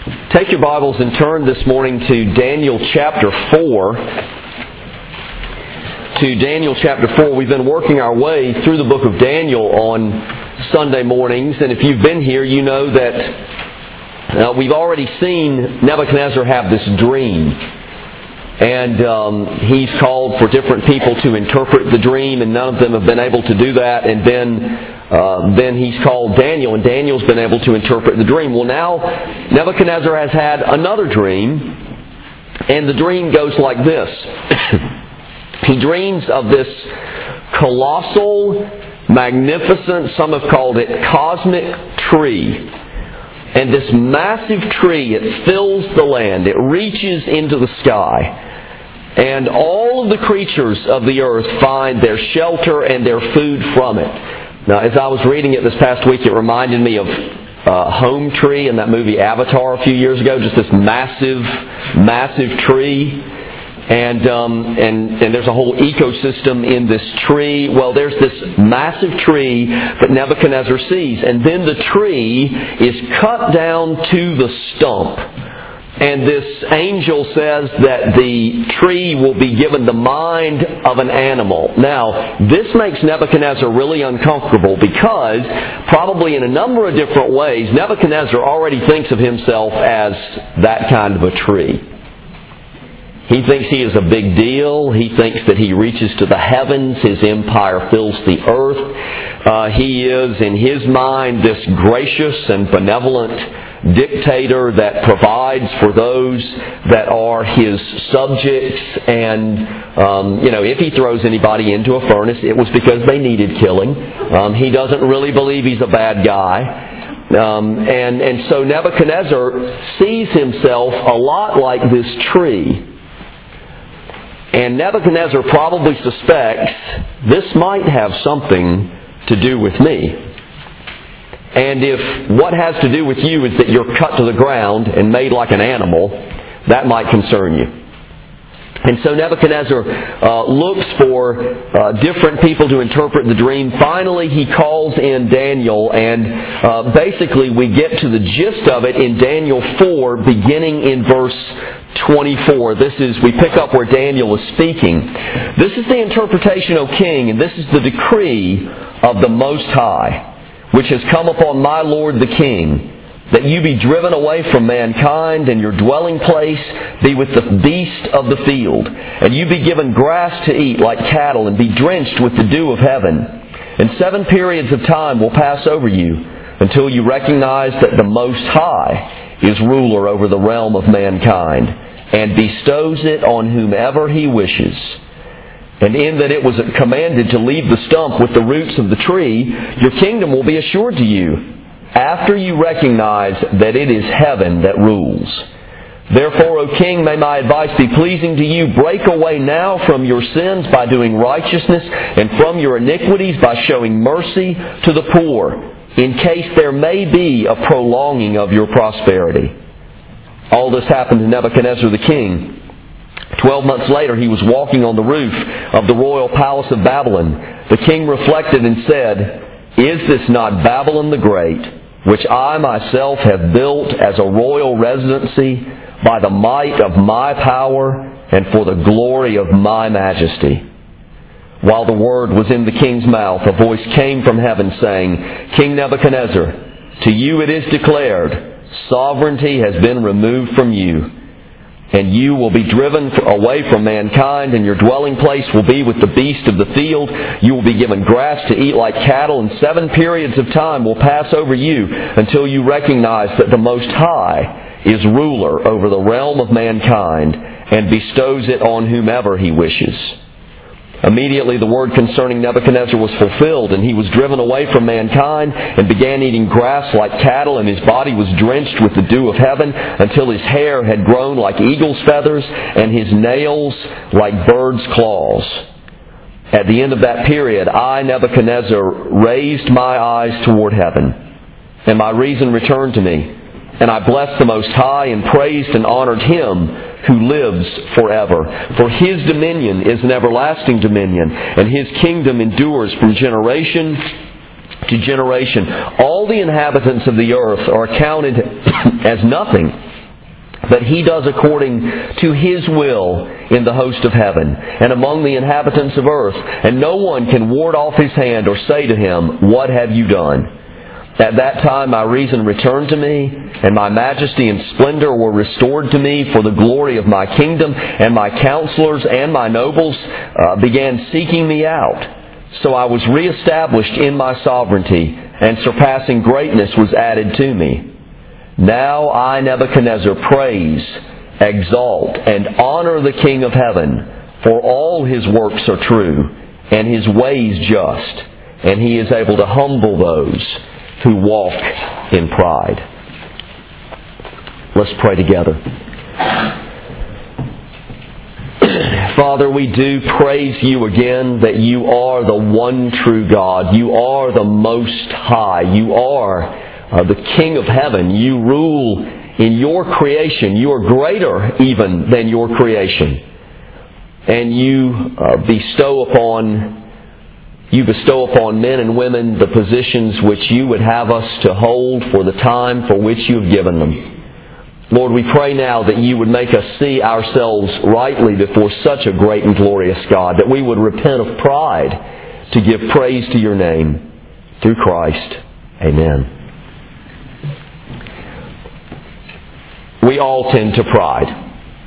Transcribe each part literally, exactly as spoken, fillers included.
Take your Bibles and turn this morning to Daniel chapter four. To Daniel chapter four. We've been working our way through the book of Daniel on Sunday mornings, and if you've been here, you know that uh, we've already seen Nebuchadnezzar have this dream. And um, he's called for different people to interpret the dream, and none of them have been able to do that. And then uh, then he's called Daniel, and Daniel's been able to interpret the dream. Well, now Nebuchadnezzar has had another dream, and the dream goes like this. He dreams of this colossal, magnificent, some have called it cosmic tree. And this massive tree, it fills the land. It reaches into the sky. And all of the creatures of the earth find their shelter and their food from it. Now, as I was reading it this past week, it reminded me of uh, Home Tree in that movie Avatar a few years ago. Just this massive, massive tree. And, um, and and there's a whole ecosystem in this tree. Well, there's this massive tree that Nebuchadnezzar sees. And then the tree is cut down to the stump. And this angel says that the tree will be given the mind of an animal. Now, this makes Nebuchadnezzar really uncomfortable because, probably in a number of different ways, Nebuchadnezzar already thinks of himself as that kind of a tree. He thinks he is a big deal. He thinks that he reaches to the heavens. His empire fills the earth. Uh, he is, in his mind, this gracious and benevolent dictator that provides for those that are his subjects. And, um, you know, if he throws anybody into a furnace, it was because they needed killing. Um, he doesn't really believe he's a bad guy. Um, and, and so Nebuchadnezzar sees himself a lot like this tree. And Nebuchadnezzar probably suspects this might have something to do with me. And if what has to do with you is that you're cut to the ground and made like an animal, that might concern you. And so Nebuchadnezzar uh, looks for uh, different people to interpret the dream. Finally, he calls in Daniel, and uh, basically we get to the gist of it in Daniel four, beginning in verse twenty-four. This is, we pick up where Daniel is speaking. This is the interpretation, O king, and this is the decree of the Most High, which has come upon my Lord the king, that you be driven away from mankind, and your dwelling place be with the beast of the field, and you be given grass to eat like cattle, and be drenched with the dew of heaven. And seven periods of time will pass over you, until you recognize that the Most High is ruler over the realm of mankind, and bestows it on whomever He wishes. And in that it was commanded to leave the stump with the roots of the tree, your kingdom will be assured to you, after you recognize that it is heaven that rules. Therefore, O king, may my advice be pleasing to you. Break away now from your sins by doing righteousness, and from your iniquities by showing mercy to the poor, in case there may be a prolonging of your prosperity. All this happened to Nebuchadnezzar the king. Twelve months later, he was walking on the roof of the royal palace of Babylon. The king reflected and said, "Is this not Babylon the Great, which I myself have built as a royal residency by the might of my power and for the glory of my majesty?" While the word was in the king's mouth, a voice came from heaven saying, "King Nebuchadnezzar, to you it is declared, sovereignty has been removed from you, and you will be driven away from mankind, and your dwelling place will be with the beast of the field. You will be given grass to eat like cattle, and seven periods of time will pass over you until you recognize that the Most High is ruler over the realm of mankind and bestows it on whomever He wishes." Immediately the word concerning Nebuchadnezzar was fulfilled, and he was driven away from mankind and began eating grass like cattle, and his body was drenched with the dew of heaven until his hair had grown like eagle's feathers and his nails like bird's claws. At the end of that period, I, Nebuchadnezzar, raised my eyes toward heaven, and my reason returned to me. And I blessed the Most High and praised and honored Him who lives forever. For His dominion is an everlasting dominion, and His kingdom endures from generation to generation. All the inhabitants of the earth are counted as nothing but He does according to His will in the host of heaven and among the inhabitants of earth. And no one can ward off His hand or say to Him, "What have you done?" At that time my reason returned to me, and my majesty and splendor were restored to me for the glory of my kingdom, and my counselors and my nobles uh, began seeking me out. So I was reestablished in my sovereignty, and surpassing greatness was added to me. Now I, Nebuchadnezzar, praise, exalt, and honor the King of heaven, for all His works are true, and His ways just, and He is able to humble those who walk in pride. Let's pray together. Father, we do praise You again that You are the one true God. You are the Most High. You are uh, the King of heaven. You rule in Your creation. You are greater even than Your creation. And You uh, bestow upon You bestow upon men and women the positions which You would have us to hold for the time for which You have given them. Lord, we pray now that You would make us see ourselves rightly before such a great and glorious God, that we would repent of pride to give praise to Your name. Through Christ. Amen. We all tend to pride.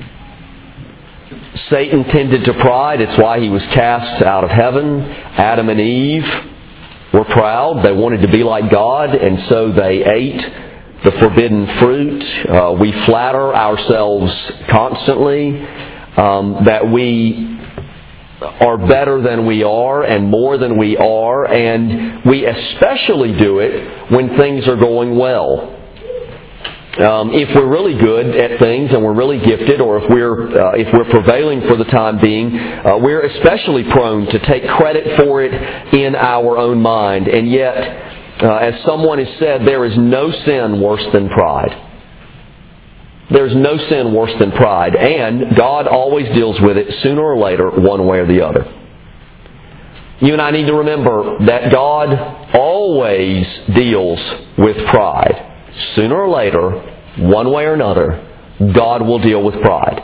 Satan tended to pride. It's why he was cast out of heaven. Adam and Eve were proud. They wanted to be like God, and so they ate the forbidden fruit. Uh, we flatter ourselves constantly um, that we are better than we are and more than we are, and we especially do it when things are going well. Um, if we're really good at things and we're really gifted, or if we're uh, if we're prevailing for the time being, uh, we're especially prone to take credit for it in our own mind. And yet, uh, as someone has said, there is no sin worse than pride. There's no sin worse than pride, and God always deals with it sooner or later, one way or the other. You and I need to remember that God always deals with pride. Sooner or later, one way or another, God will deal with pride.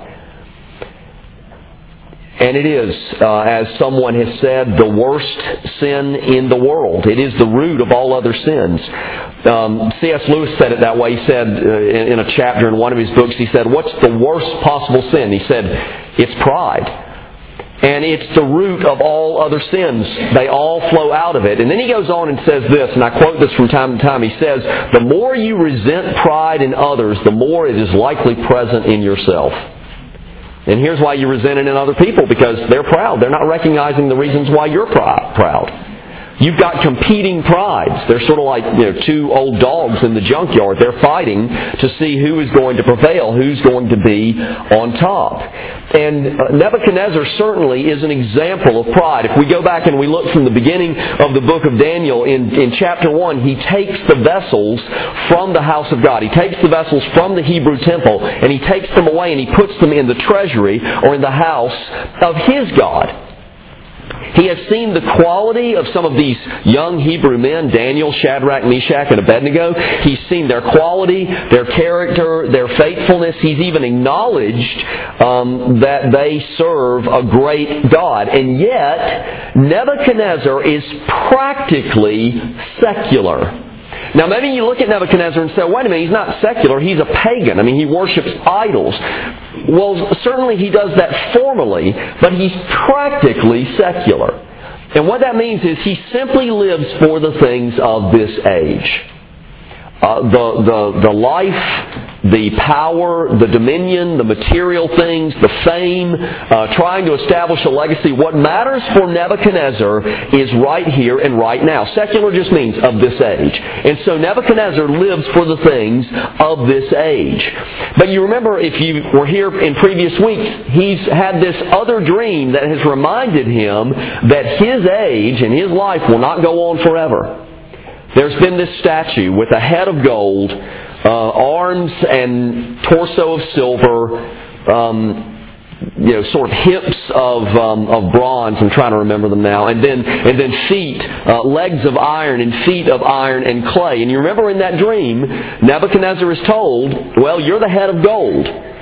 And it is, uh, as someone has said, the worst sin in the world. It is the root of all other sins. Um, C S Lewis said it that way. He said uh, in, in a chapter in one of his books, he said, "What's the worst possible sin?" He said, "It's pride. And it's the root of all other sins. They all flow out of it." And then he goes on and says this, and I quote this from time to time. He says, "The more you resent pride in others, the more it is likely present in yourself." And here's why you resent it in other people, because they're proud. They're not recognizing the reasons why you're proud. You've got competing prides. They're sort of like, you know, two old dogs in the junkyard. They're fighting to see who is going to prevail, who's going to be on top. And Nebuchadnezzar certainly is an example of pride. If we go back and we look from the beginning of the book of Daniel, in, in chapter one, he takes the vessels from the house of God. He takes the vessels from the Hebrew temple, and he takes them away and he puts them in the treasury or in the house of his God. He has seen the quality of some of these young Hebrew men, Daniel, Shadrach, Meshach, and Abednego. He's seen their quality, their character, their faithfulness. He's even acknowledged um, that they serve a great God. And yet, Nebuchadnezzar is practically secular. Now, maybe you look at Nebuchadnezzar and say, wait a minute, he's not secular, he's a pagan. I mean, he worships idols. Well, certainly he does that formally, but he's practically secular. And what that means is he simply lives for the things of this age. Uh, the, the, the life, the power, the dominion, the material things, the fame, uh, trying to establish a legacy. What matters for Nebuchadnezzar is right here and right now. Secular just means of this age. And so Nebuchadnezzar lives for the things of this age. But you remember, if you were here in previous weeks, he's had this other dream that has reminded him that his age and his life will not go on forever. There's been this statue with a head of gold, uh, arms and torso of silver, um, you know, sort of hips of um, of bronze. I'm trying to remember them now, and then and then feet, uh, legs of iron, and feet of iron and clay. And you remember in that dream, Nebuchadnezzar is told, "Well, you're the head of gold."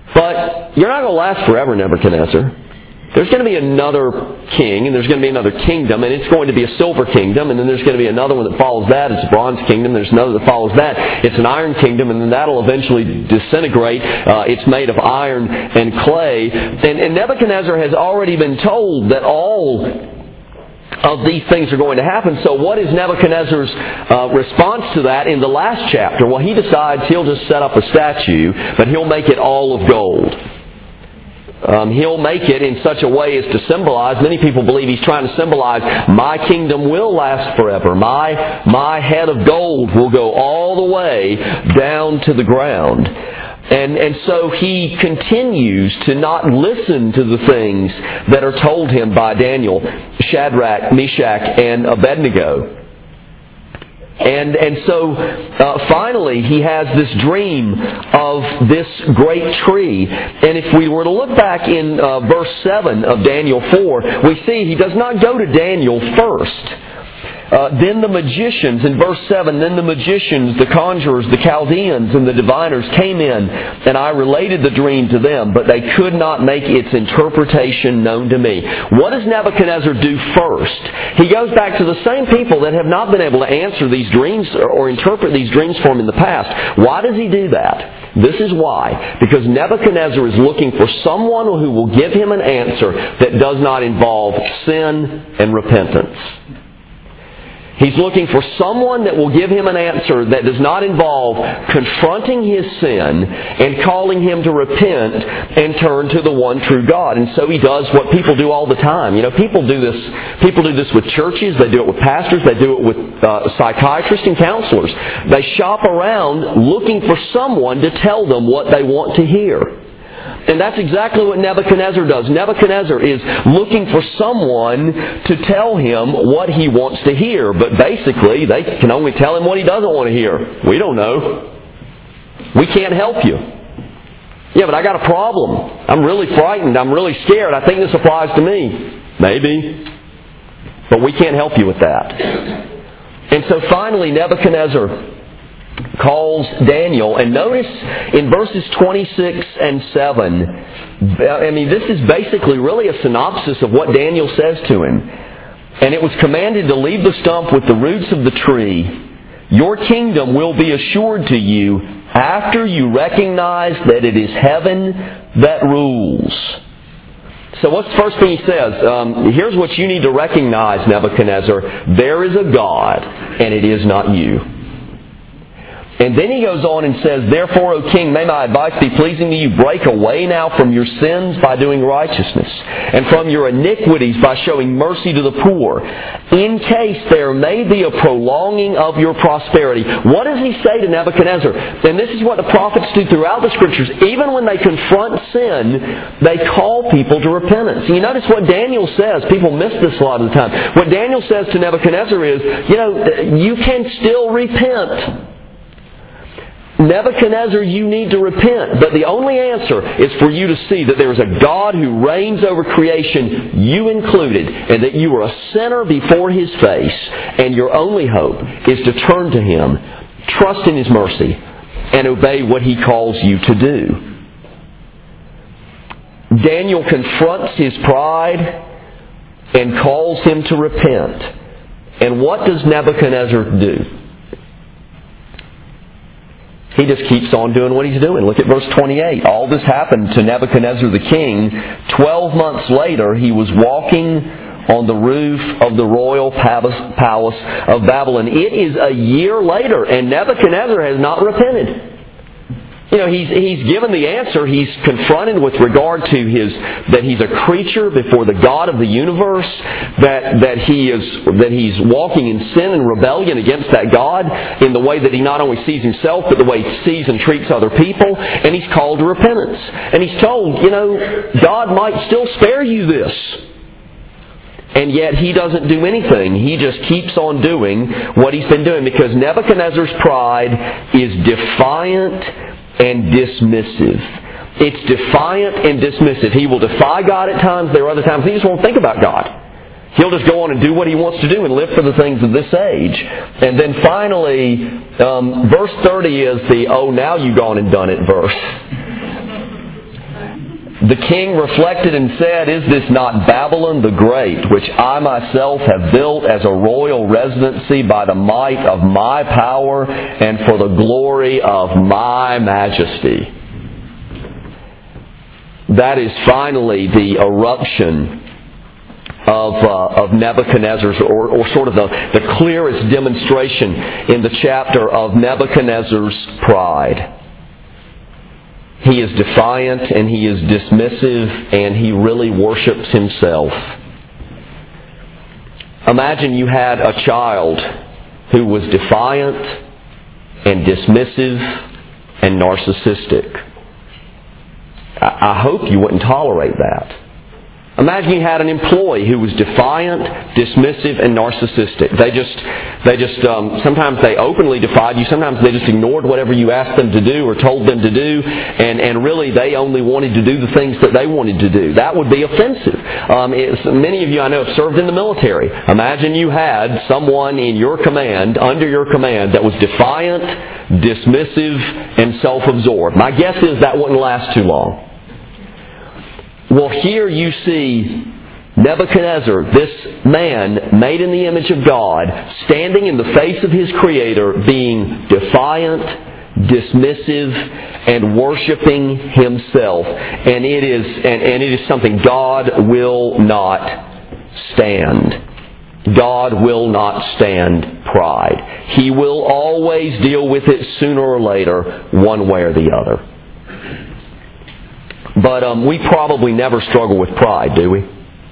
But you're not going to last forever, Nebuchadnezzar. There's going to be another king, and there's going to be another kingdom, and it's going to be a silver kingdom, and then there's going to be another one that follows that. It's a bronze kingdom. There's another that follows that. It's an iron kingdom, and then that'll eventually disintegrate. Uh, it's made of iron and clay. And, and Nebuchadnezzar has already been told that all of these things are going to happen. So what is Nebuchadnezzar's uh, response to that in the last chapter? Well, he decides he'll just set up a statue, but he'll make it all of gold. Um, he'll make it in such a way as to symbolize, many people believe he's trying to symbolize, my kingdom will last forever. My, my head of gold will go all the way down to the ground. And, and so he continues to not listen to the things that are told him by Daniel, Shadrach, Meshach, and Abednego. And and so uh, finally he has this dream of this great tree. And if we were to look back in uh, verse seven of Daniel four, we see he does not go to Daniel first. Uh, then the magicians, in verse seven, then the magicians, the conjurers, the Chaldeans, and the diviners came in, and I related the dream to them, but they could not make its interpretation known to me. What does Nebuchadnezzar do first? He goes back to the same people that have not been able to answer these dreams or interpret these dreams for him in the past. Why does he do that? This is why. Because Nebuchadnezzar is looking for someone who will give him an answer that does not involve sin and repentance. He's looking for someone that will give him an answer that does not involve confronting his sin and calling him to repent and turn to the one true God. And so he does what people do all the time. You know, people do this. People do this with churches. They do it with pastors. They do it with uh, psychiatrists and counselors. They shop around looking for someone to tell them what they want to hear. And that's exactly what Nebuchadnezzar does. Nebuchadnezzar is looking for someone to tell him what he wants to hear. But basically, they can only tell him what he doesn't want to hear. We don't know. We can't help you. Yeah, but I got a problem. I'm really frightened. I'm really scared. I think this applies to me. Maybe. But we can't help you with that. And so finally, Nebuchadnezzar calls Daniel, and notice in verses twenty-six and seven, I mean, this is basically really a synopsis of what Daniel says to him. And it was commanded to leave the stump with the roots of the tree. Your kingdom will be assured to you after you recognize that it is heaven that rules. So what's the first thing he says? Um, here's what you need to recognize, Nebuchadnezzar. There is a God, and it is not you. And then he goes on and says, therefore, O king, may my advice be pleasing to you. Break away now from your sins by doing righteousness, and from your iniquities by showing mercy to the poor, in case there may be a prolonging of your prosperity. What does he say to Nebuchadnezzar? And this is what the prophets do throughout the Scriptures. Even when they confront sin, they call people to repentance. You notice what Daniel says. People miss this a lot of the time. What Daniel says to Nebuchadnezzar is, you know, you can still repent. Nebuchadnezzar, you need to repent. But the only answer is for you to see that there is a God who reigns over creation, you included, and that you are a sinner before His face, and your only hope is to turn to Him, trust in His mercy, and obey what He calls you to do. Daniel confronts his pride and calls him to repent. And what does Nebuchadnezzar do? He just keeps on doing what he's doing. Look at verse twenty-eight. All this happened to Nebuchadnezzar the king. Twelve months later, he was walking on the roof of the royal palace of Babylon. It is a year later, and Nebuchadnezzar has not repented. You know, he's he's given the answer. He's confronted with regard to his that he's a creature before the God of the universe, that that he is that he's walking in sin and rebellion against that God in the way that he not only sees himself, but the way he sees and treats other people, and he's called to repentance. And he's told, you know, God might still spare you this. And yet he doesn't do anything. He just keeps on doing what he's been doing, because Nebuchadnezzar's pride is defiant and dismissive. It's defiant and dismissive. He will defy God at times. There are other times he just won't think about God. He'll just go on and do what he wants to do and live for the things of this age. And then finally, um, verse thirty is the, oh, now you've gone and done it verse. The king reflected and said, "Is this not Babylon the Great, which I myself have built as a royal residency by the might of my power and for the glory of my majesty?" That is finally the eruption of uh, of Nebuchadnezzar's, or, or sort of the, the clearest demonstration in the chapter of Nebuchadnezzar's pride. He is defiant and he is dismissive and he really worships himself. Imagine you had a child who was defiant and dismissive and narcissistic. I, I hope you wouldn't tolerate that. Imagine you had an employee who was defiant, dismissive, and narcissistic. They just, they just, um, sometimes they openly defied you. Sometimes they just ignored whatever you asked them to do or told them to do, and and really they only wanted to do the things that they wanted to do. That would be offensive. Um, it's, many of you I know have served in the military. Imagine you had someone in your command, under your command, that was defiant, dismissive, and self-absorbed. My guess is that wouldn't last too long. Well, here you see Nebuchadnezzar, this man made in the image of God, standing in the face of his Creator, being defiant, dismissive, and worshiping himself. And it is, and, and it is something God will not stand. God will not stand pride. He will always deal with it sooner or later, one way or the other. But um, we probably never struggle with pride, do we? You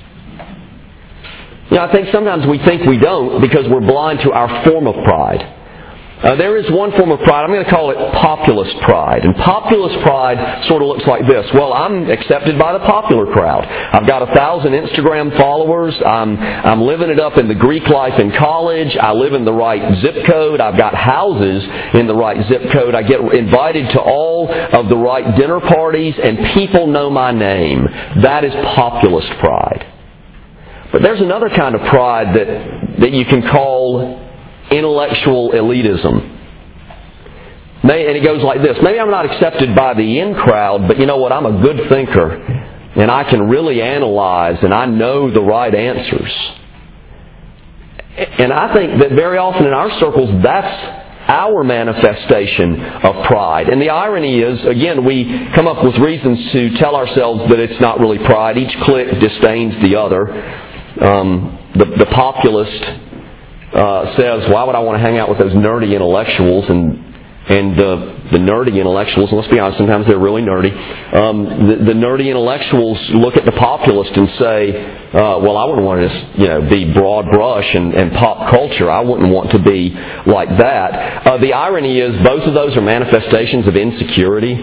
know, I think sometimes we think we don't because we're blind to our form of pride. Uh, there is one form of pride, I'm going to call it populist pride. And populist pride sort of looks like this. Well, I'm accepted by the popular crowd. I've got a thousand Instagram followers. I'm, I'm living it up in the Greek life in college. I live in the right zip code. I've got houses in the right zip code. I get invited to all of the right dinner parties, and people know my name. That is populist pride. But there's another kind of pride that, that you can call intellectual elitism. And it goes like this. Maybe I'm not accepted by the in crowd, but you know what? I'm a good thinker, and I can really analyze, and I know the right answers. And I think that very often in our circles, that's our manifestation of pride. And the irony is, again, we come up with reasons to tell ourselves that it's not really pride. Each clique disdains the other. Um, the, the populist Uh, says, why would I want to hang out with those nerdy intellectuals? And and the the nerdy intellectuals, and let's be honest, sometimes they're really nerdy. Um, the, the nerdy intellectuals look at the populist and say, uh, well, I wouldn't want to just, you know, be broad brush and, and pop culture. I wouldn't want to be like that. Uh, the irony is, both of those are manifestations of insecurity.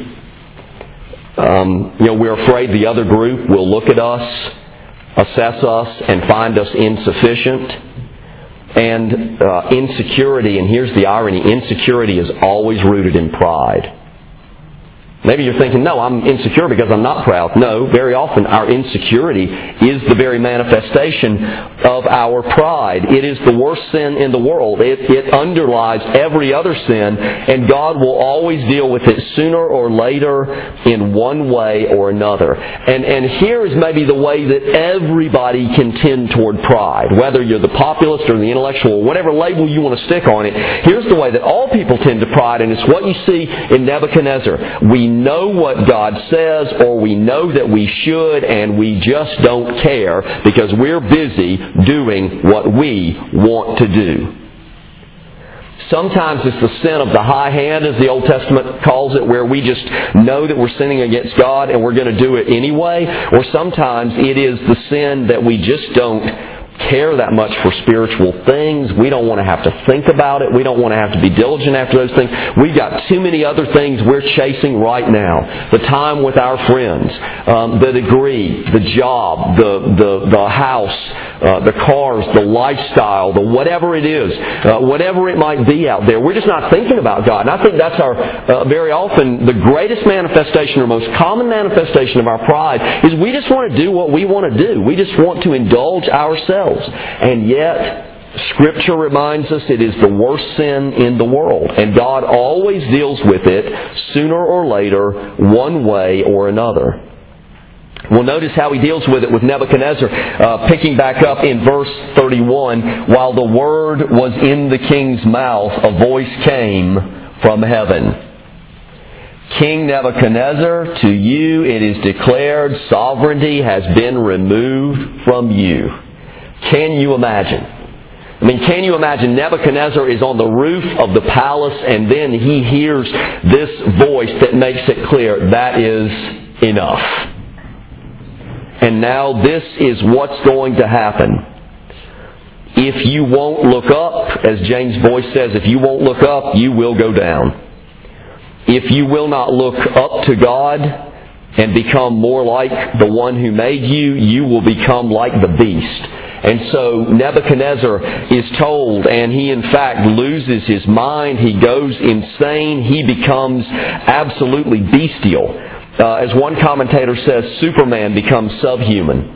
Um, you know, we're afraid the other group will look at us, assess us, and find us insufficient. And uh, insecurity, and here's the irony, insecurity is always rooted in pride. Maybe you're thinking, no, I'm insecure because I'm not proud. No, very often our insecurity is the very manifestation of our pride. It is the worst sin in the world. It, it underlies every other sin, and God will always deal with it sooner or later in one way or another. And, and here is maybe the way that everybody can tend toward pride, whether you're the populist or the intellectual, or whatever label you want to stick on it. Here's the way that all people tend to pride, and it's what you see in Nebuchadnezzar. We know what God says, or we know that we should, and we just don't care because we're busy doing what we want to do. Sometimes it's the sin of the high hand, as the Old Testament calls it, where we just know that we're sinning against God and we're going to do it anyway. Or sometimes it is the sin that we just don't care that much for spiritual things. We don't want to have to think about it. We don't want to have to be diligent after those things. We've got too many other things we're chasing right now. The time with our friends, um, the degree, the job, the the, the house, uh, the cars, the lifestyle, the whatever it is, uh, whatever it might be out there. We're just not thinking about God. And I think that's our, uh, very often, the greatest manifestation or most common manifestation of our pride is we just want to do what we want to do. We just want to indulge ourselves. And yet, Scripture reminds us it is the worst sin in the world. And God always deals with it sooner or later, one way or another. Well, notice how he deals with it with Nebuchadnezzar, uh, picking back up in verse thirty-one. While the word was in the king's mouth, a voice came from heaven. King Nebuchadnezzar, to you it is declared sovereignty has been removed from you. Can you imagine? I mean, can you imagine Nebuchadnezzar is on the roof of the palace and then he hears this voice that makes it clear that is enough. And now this is what's going to happen. If you won't look up, as James Boyce says, if you won't look up, you will go down. If you will not look up to God and become more like the one who made you, you will become like the beast. And so Nebuchadnezzar is told, and he in fact loses his mind. He goes insane. He becomes absolutely bestial. Uh, as one commentator says, Superman becomes subhuman.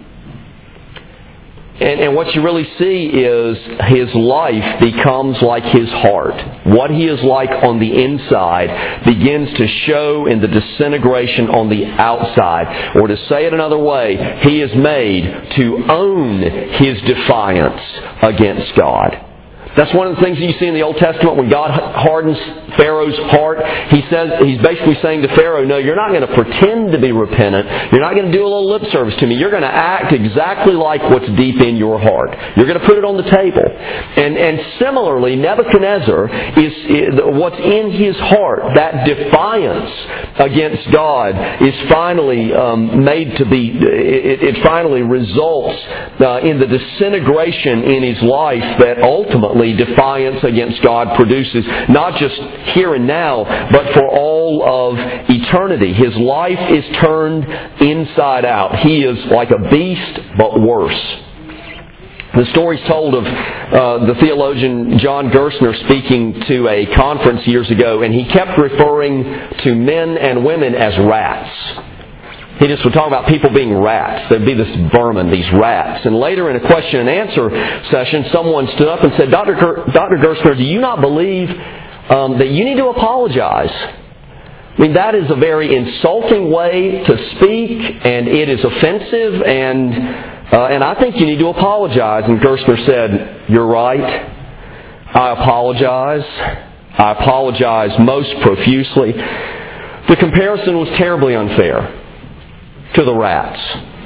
And, and what you really see is his life becomes like his heart. What he is like on the inside begins to show in the disintegration on the outside. Or to say it another way, he is made to own his defiance against God. That's one of the things that you see in the Old Testament when God hardens Pharaoh's heart. He says, he's basically saying to Pharaoh, no, you're not going to pretend to be repentant. You're not going to do a little lip service to me. You're going to act exactly like what's deep in your heart. You're going to put it on the table. And, and similarly, Nebuchadnezzar is, is what's in his heart, that defiance against God is finally um, made to be, it, it finally results uh, in the disintegration in his life that ultimately defiance against God produces, not just here and now, but for all of eternity. His life is turned inside out. He is like a beast, but worse. The story's told of uh, the theologian John Gerstner speaking to a conference years ago, and he kept referring to men and women as rats. He just would talk about people being rats. There'd be this vermin, these rats. And later in a question and answer session, someone stood up and said, Doctor Ger- Doctor Gerstner, do you not believe um, that you need to apologize? I mean, that is a very insulting way to speak, and it is offensive, and uh, and I think you need to apologize. And Gerstner said, you're right. I apologize. I apologize most profusely. The comparison was terribly unfair to the rats.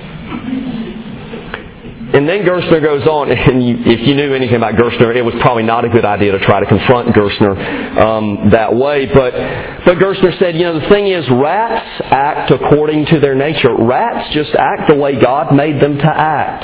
And then Gerstner goes on, and you, if you knew anything about Gerstner, it was probably not a good idea to try to confront Gerstner um, that way. But, but Gerstner said, you know, the thing is, rats act according to their nature. Rats just act the way God made them to act.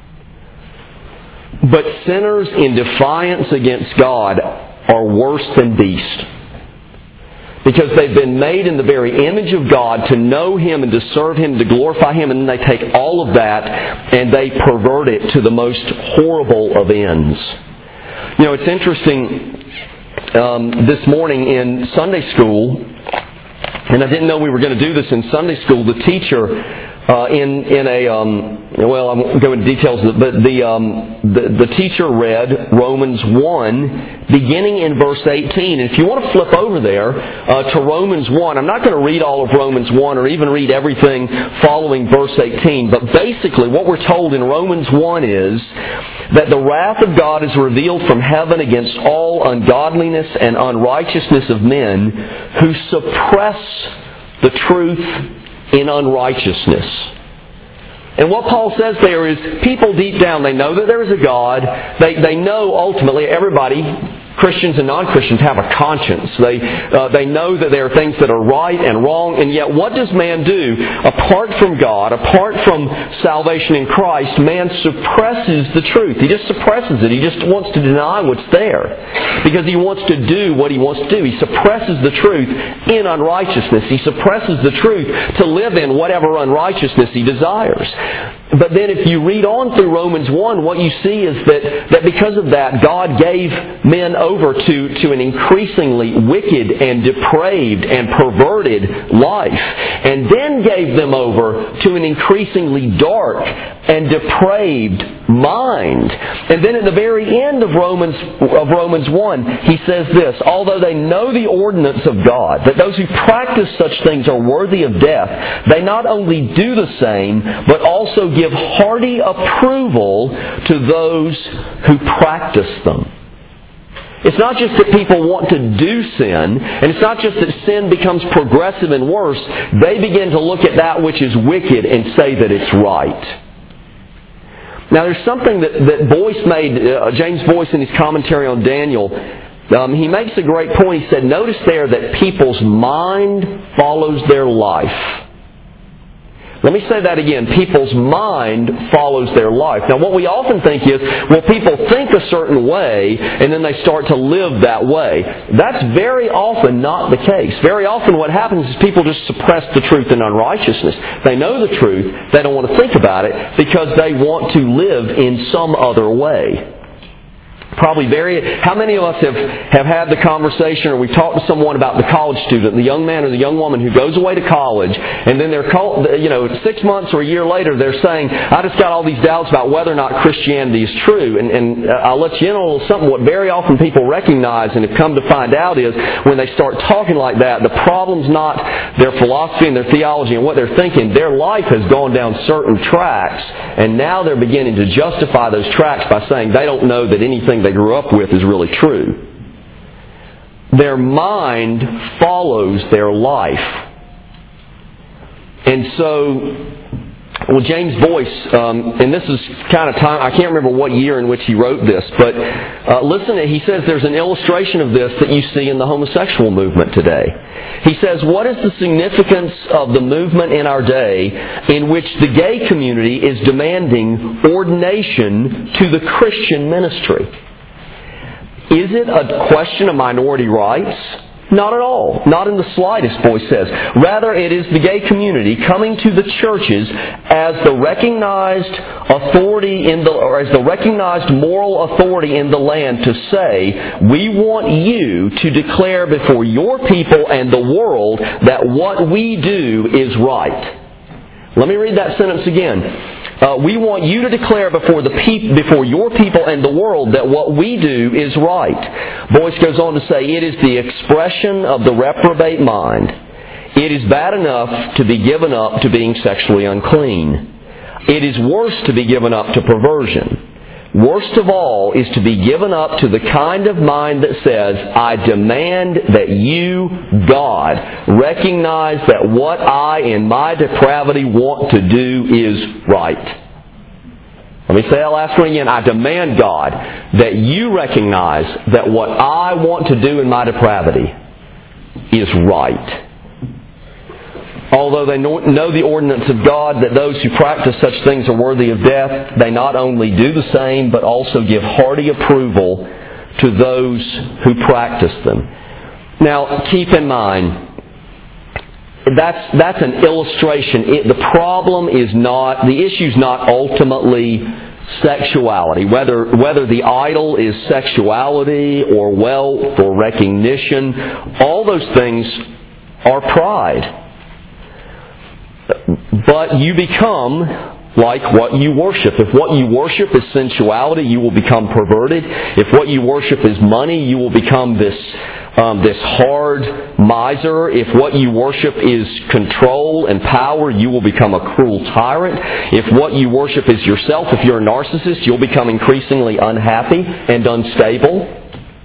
But sinners in defiance against God are worse than beasts. Because they've been made in the very image of God to know Him and to serve Him, to glorify Him, and then they take all of that and they pervert it to the most horrible of ends. You know, it's interesting, um, this morning in Sunday school, and I didn't know we were going to do this in Sunday school, the teacher uh, in in a, um, well, I won't go into details, but the, um, the, the teacher read Romans one, beginning in verse eighteen. And if you want to flip over there uh, to Romans one, I'm not going to read all of Romans one or even read everything following verse eighteen, but basically what we're told in Romans one is that the wrath of God is revealed from heaven against all ungodliness and unrighteousness of men who suppress the truth in unrighteousness. And what Paul says there is people deep down, they know that there is a God. They, they know ultimately everybody, Christians and non-Christians, have a conscience. They, uh, they know that there are things that are right and wrong. And yet what does man do? Apart from God, apart from salvation in Christ, man suppresses the truth. He just suppresses it. He just wants to deny what's there. Because he wants to do what he wants to do. He suppresses the truth in unrighteousness. He suppresses the truth to live in whatever unrighteousness he desires. But then if you read on through Romans one, what you see is that, that because of that, God gave men over to, to an increasingly wicked and depraved and perverted life. And then gave them over to an increasingly dark and depraved mind. And then at the very end of Romans of Romans one, he says this, although they know the ordinance of God, that those who practice such things are worthy of death, they not only do the same, but also give hearty approval to those who practice them. It's not just that people want to do sin, and it's not just that sin becomes progressive and worse. They begin to look at that which is wicked and say that it's right. Now there's something that, that Boyce made, uh, James Boyce in his commentary on Daniel, um, he makes a great point. He said, notice there that people's mind follows their life. Let me say that again. People's mind follows their life. Now what we often think is, well, people think a certain way and then they start to live that way. That's very often not the case. Very often what happens is people just suppress the truth in unrighteousness. They know the truth, they don't want to think about it because they want to live in some other way. Probably very, how many of us have, have had the conversation or we've talked to someone about the college student, the young man or the young woman who goes away to college and then they're called, you know, six months or a year later they're saying, I just got all these doubts about whether or not Christianity is true. And, and I'll let you in on a little something. What very often people recognize and have come to find out is when they start talking like that, the problem's not their philosophy and their theology and what they're thinking. Their life has gone down certain tracks and now they're beginning to justify those tracks by saying they don't know that anything they grew up with is really true. Their mind follows their life. And so, well, James Boyce, um, and this is kind of time, I can't remember what year in which he wrote this, but uh, listen, he says there's an illustration of this that you see in the homosexual movement today. He says, what is the significance of the movement in our day in which the gay community is demanding ordination to the Christian ministry? Is it a question of minority rights? Not at all. Not in the slightest, Boyce says. Rather, it is the gay community coming to the churches as the recognized authority in the, or as the recognized moral authority in the land to say, we want you to declare before your people and the world that what we do is right. Let me read that sentence again. Uh, we want you to declare before the pe- before your people and the world that what we do is right. Boyce goes on to say, it is the expression of the reprobate mind. It is bad enough to be given up to being sexually unclean. It is worse to be given up to perversion. Worst of all is to be given up to the kind of mind that says, I demand that you, God, recognize that what I in my depravity want to do is right. Let me say that last one again. I demand, God, that you recognize that what I want to do in my depravity is right. Although they know the ordinance of God, that those who practice such things are worthy of death, they not only do the same, but also give hearty approval to those who practice them. Now, keep in mind, that's, that's an illustration. It, the problem is not, the issue is not ultimately sexuality. Whether, whether the idol is sexuality or wealth or recognition, all those things are pride. But you become like what you worship. If what you worship is sensuality, you will become perverted. If what you worship is money, you will become this um, this hard miser. If what you worship is control and power, you will become a cruel tyrant. If what you worship is yourself, if you're a narcissist, you'll become increasingly unhappy and unstable.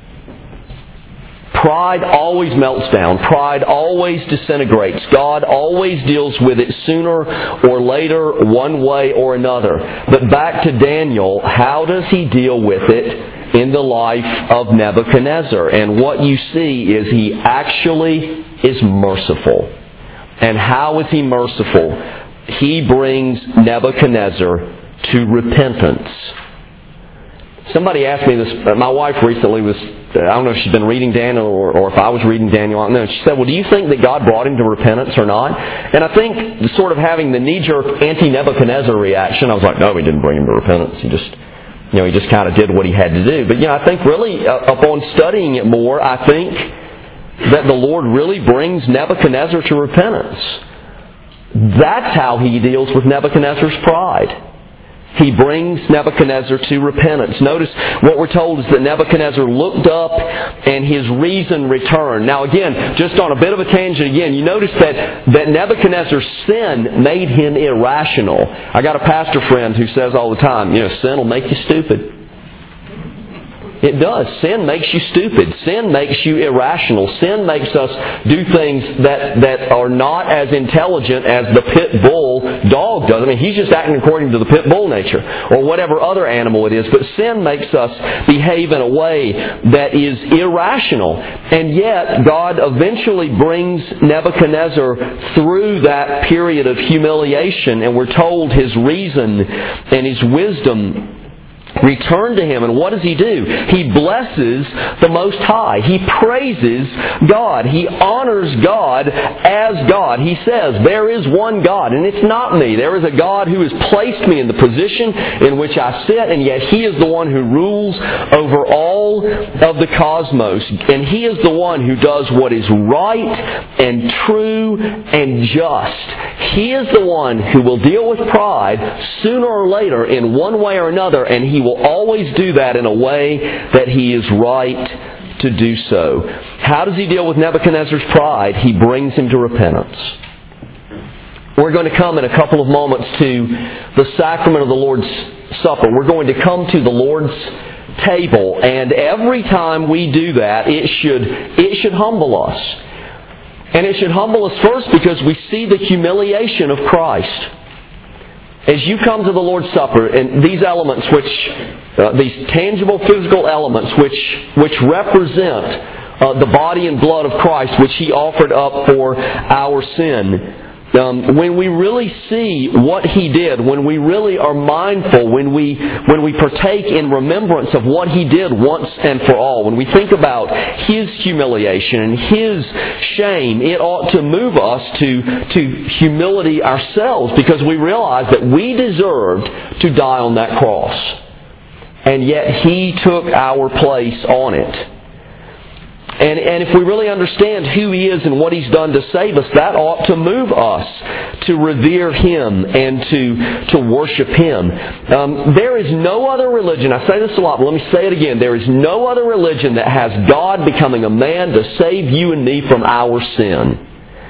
Pride always melts down. Pride always disintegrates. God always deals with it sooner or later, one way or another. But back to Daniel, how does he deal with it in the life of Nebuchadnezzar? And what you see is he actually is merciful. And how is he merciful? He brings Nebuchadnezzar to repentance. Somebody asked me this, my wife recently was I don't know if she's been reading Daniel or, or if I was reading Daniel. I don't know. She said, well, do you think that God brought him to repentance or not? And I think sort of having the knee-jerk anti-Nebuchadnezzar reaction, I was like, no, he didn't bring him to repentance. He just, you know, he just kind of did what he had to do. But, you know, I think really, uh, upon studying it more, I think that the Lord really brings Nebuchadnezzar to repentance. That's how he deals with Nebuchadnezzar's pride. He brings Nebuchadnezzar to repentance. Notice what we're told is that Nebuchadnezzar looked up and his reason returned. Now again, just on a bit of a tangent again, you notice that, that Nebuchadnezzar's sin made him irrational. I got a pastor friend who says all the time, you know, sin will make you stupid. It does. Sin makes you stupid. Sin makes you irrational. Sin makes us do things that, that are not as intelligent as the pit bull dog does. I mean, he's just acting according to the pit bull nature, or whatever other animal it is. But sin makes us behave in a way that is irrational. And yet, God eventually brings Nebuchadnezzar through that period of humiliation, and we're told his reason and his wisdom return to him. And what does he do? He blesses the Most High. He praises God. He honors God as God. He says, there is one God, and it's not me. There is a God who has placed me in the position in which I sit, and yet He is the one who rules over all of the cosmos. And He is the one who does what is right and true and just. He is the one who will deal with pride sooner or later in one way or another, and He will always do that in a way that He is right to do so. How does He deal with Nebuchadnezzar's pride? He brings him to repentance. We're going to come in a couple of moments to the sacrament of the Lord's Supper. We're going to come to the Lord's table, and every time we do that, it should, it should humble us. And it should humble us first because we see the humiliation of Christ. As you come to the Lord's Supper, and these elements which, uh, these tangible physical elements which, which represent uh, the body and blood of Christ, which He offered up for our sin, Um, when we really see what He did, when we really are mindful, when we when we partake in remembrance of what He did once and for all, when we think about His humiliation and His shame, it ought to move us to, to humility ourselves, because we realize that we deserved to die on that cross. And yet He took our place on it. And, and if we really understand who He is and what He's done to save us, that ought to move us to revere Him and to, to worship Him. Um, there is no other religion, I say this a lot, but let me say it again. There is no other religion that has God becoming a man to save you and me from our sin.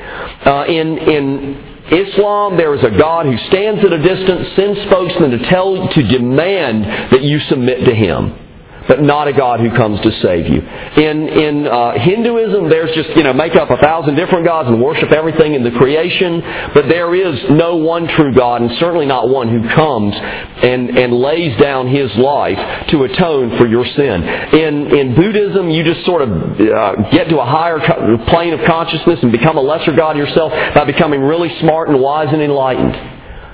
Uh, in, in Islam, there is a God who stands at a distance, sends spokesmen to tell, to demand that you submit to Him, but not a God who comes to save you. In in uh, Hinduism, there's just, you know, make up a thousand different gods and worship everything in the creation, but there is no one true God, and certainly not one who comes and, and lays down His life to atone for your sin. In in Buddhism, you just sort of uh, get to a higher plane of consciousness and become a lesser God yourself by becoming really smart and wise and enlightened.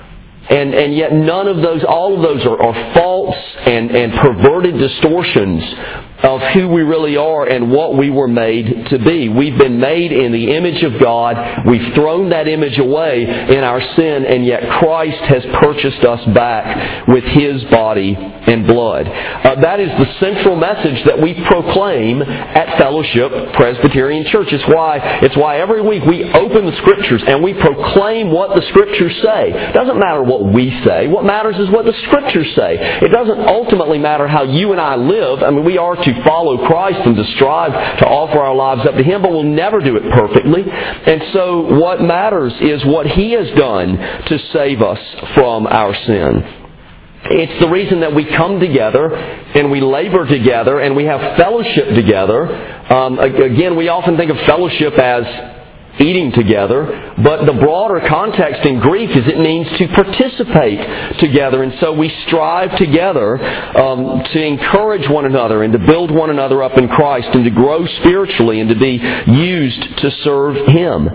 And and yet none of those, all of those are, are false and, and perverted distortions of who we really are and what we were made to be. We've been made in the image of God. We've thrown that image away in our sin, and yet Christ has purchased us back with His body and blood. Uh, that is the central message that we proclaim at Fellowship Presbyterian Church. It's why, it's why every week we open the Scriptures and we proclaim what the Scriptures say. It doesn't matter what we say. What matters is what the Scriptures say. It doesn't ultimately matter how you and I live. I mean, we are to follow Christ and to strive to offer our lives up to Him, but we'll never do it perfectly. And so what matters is what He has done to save us from our sin. It's the reason that we come together and we labor together and we have fellowship together. Um, again, we often think of fellowship as eating together, but the broader context in Greek is it means to participate together. And so we strive together um, to encourage one another and to build one another up in Christ and to grow spiritually and to be used to serve Him.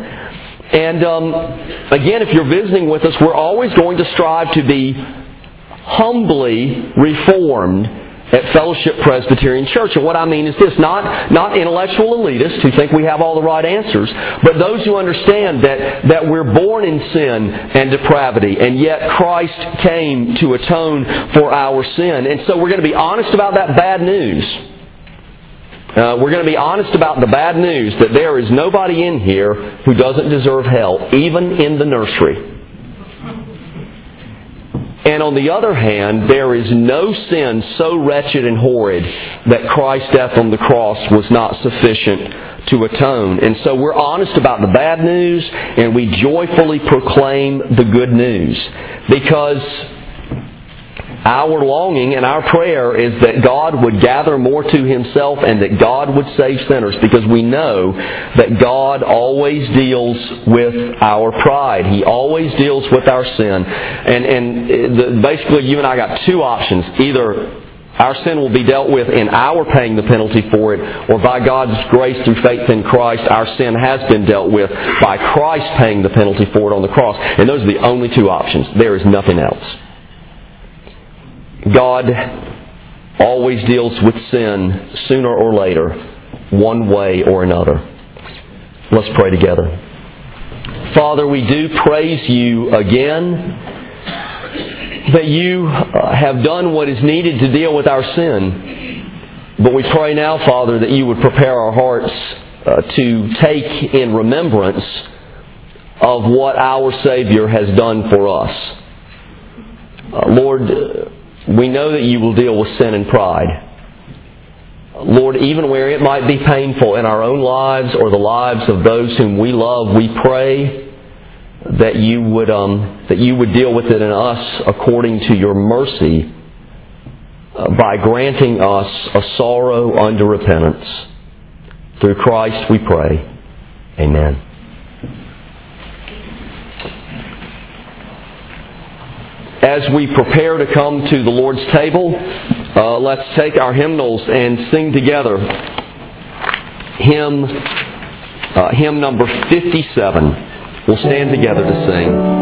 And um, again, if you're visiting with us, we're always going to strive to be humbly reformed at Fellowship Presbyterian Church. And what I mean is this, not, not intellectual elitists who think we have all the right answers, but those who understand that, that we're born in sin and depravity, and yet Christ came to atone for our sin. And so we're going to be honest about that bad news. Uh, we're going to be honest about the bad news that there is nobody in here who doesn't deserve hell, even in the nursery. And on the other hand, there is no sin so wretched and horrid that Christ's death on the cross was not sufficient to atone. And so we're honest about the bad news, and we joyfully proclaim the good news. Because our longing and our prayer is that God would gather more to Himself and that God would save sinners, because we know that God always deals with our pride. He always deals with our sin. And, and the, basically you and I got two options. Either our sin will be dealt with in our paying the penalty for it, or by God's grace through faith in Christ, our sin has been dealt with by Christ paying the penalty for it on the cross. And those are the only two options. There is nothing else. God always deals with sin sooner or later, one way or another. Let's pray together. Father, we do praise You again that You have done what is needed to deal with our sin. But we pray now, Father, that You would prepare our hearts uh, to take in remembrance of what our Savior has done for us. Uh, Lord, we know that You will deal with sin and pride. Lord, even where it might be painful in our own lives or the lives of those whom we love, we pray that You would um, that You would deal with it in us according to Your mercy uh, by granting us a sorrow unto repentance. Through Christ we pray. Amen. As we prepare to come to the Lord's table, uh, let's take our hymnals and sing together hymn, uh, hymn number fifty-seven. We'll stand together to sing.